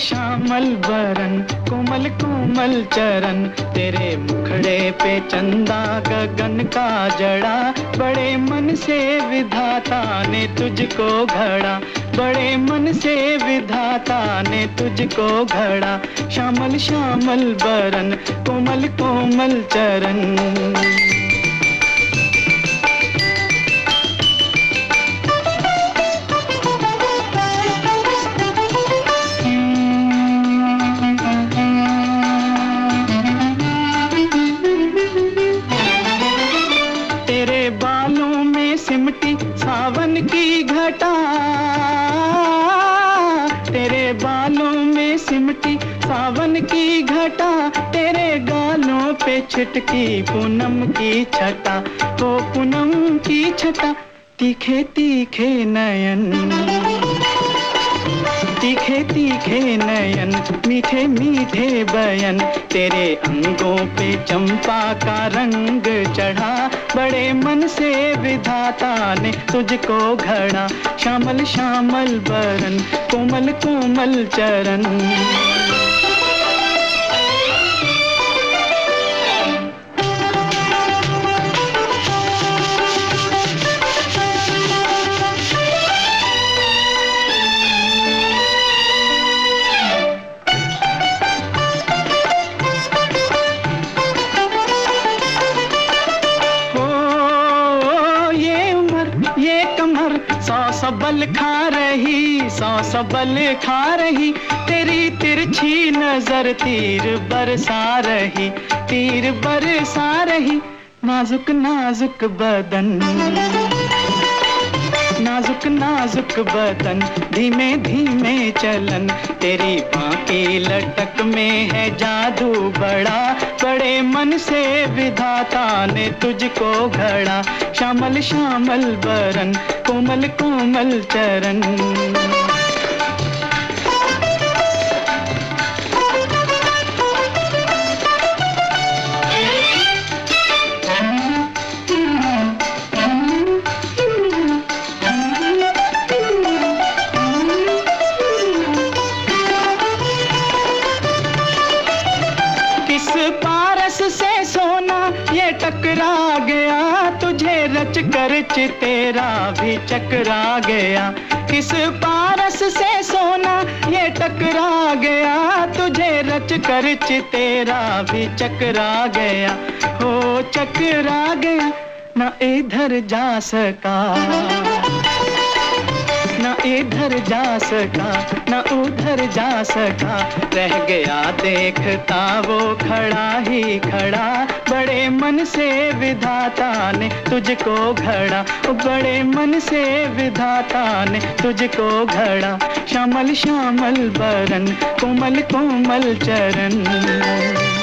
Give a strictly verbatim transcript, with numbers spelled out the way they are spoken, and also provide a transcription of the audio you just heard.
श्यामल बरन, कोमल कोमल चरण, तेरे मुखड़े पे चंदा गगन का जड़ा, बड़े मन से विधाता ने तुझको घड़ा, बड़े मन से विधाता ने तुझको घड़ा। श्यामल श्यामल बरन, कोमल कोमल चरण। तेरे बालों में सिमटी सावन की घटा, तेरे बालों में सिमटी सावन की घटा, तेरे गालों पे छिटकी पूनम की छटा, हो पूनम की छटा। तीखे तीखे नयन, तीखे तीखे नयन, मीठे मीठे बयन, तेरे अंगों पे चंपा का रंग चढ़ा, बड़े मन से विधाता ने तुझको घड़ा। श्यामल श्यामल बरन, कोमल कोमल चरण। सौ सबल खा रही, सौ सबल खा रही, तेरी तिरछी नजर तीर बरसा रही, तीर बरसा रही। नाजुक नाजुक बदन, नाजुक नाजुक बदन, धीमे धीमे चलन, तेरी बांकी लटक में है जादू बड़ा, बड़े मन से विधाता ने तुझको घड़ा। श्यामल श्यामल बरन, कोमल कोमल चरण। किस पारस से सोना ये टकरा गया, तुझे रच कर चितेरा भी चकरा गया। किस पारस से सोना ये टकरा गया, तुझे रच कर चितेरा भी चकरा गया, हो चकरा गया। न इधर जा सका, न इधर जा सका, न उधर जा सका, रह गया देखता वो खड़ा ही खड़ा, बड़े मन से विधाता ने तुझको घड़ा, बड़े मन से विधाता ने तुझको घड़ा। श्यामल श्यामल बरन, कोमल कोमल चरण।